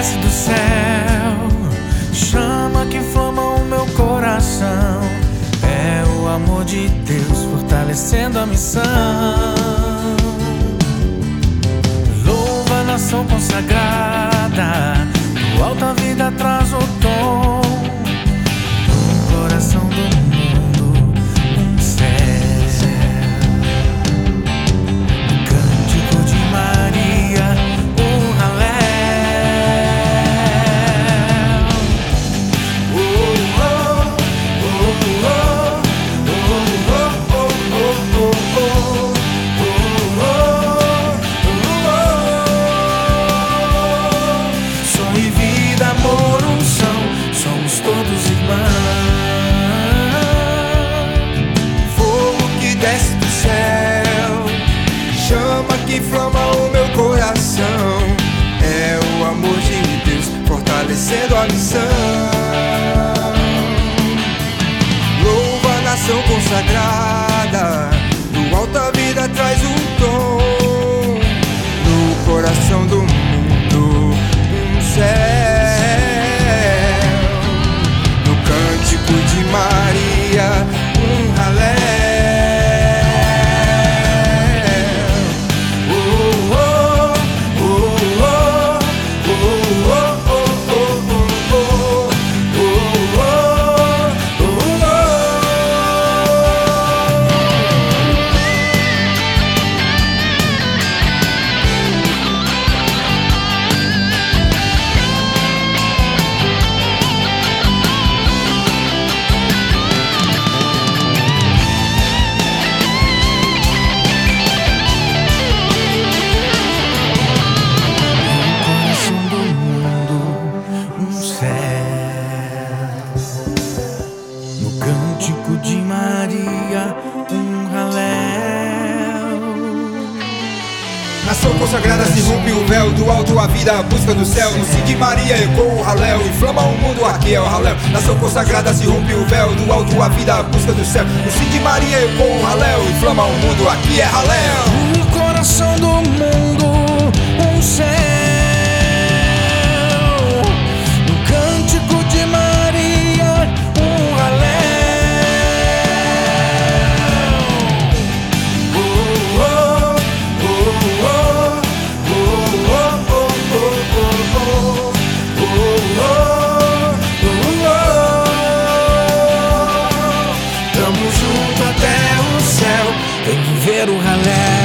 desce do céu, chama que inflama o meu coração. É o amor de Deus fortalecendo a missão. Louva a nação consagrada, do alto a vida traz o tom. No coração do mundo, um céu. No cântico de Maria, um ralé. Som e vida, amor, unção, somos todos irmãos. Fogo que desce do céu, chama que inflama o meu coração. É o amor de Deus fortalecendo a missão. Louva a nação consagrada, do alto a vida traz um tom. No coração do mundo, um céu. No cântico de Maria, um ralé. No cântico de Maria, um ralé. Nação consagrada se rompe o véu, do alto a vida, a busca do céu. No sim de Maria ecoa o raléu, inflama o mundo, aqui é o raléu. Nação consagrada se rompe o véu, do alto a vida, a busca do céu. No sim de Maria ecoa o raléu, inflama o mundo, aqui é raléu. No coração do mundo, um céu. No cântico de Maria, um ralé. Tamo junto até o céu, vem viver o ralé.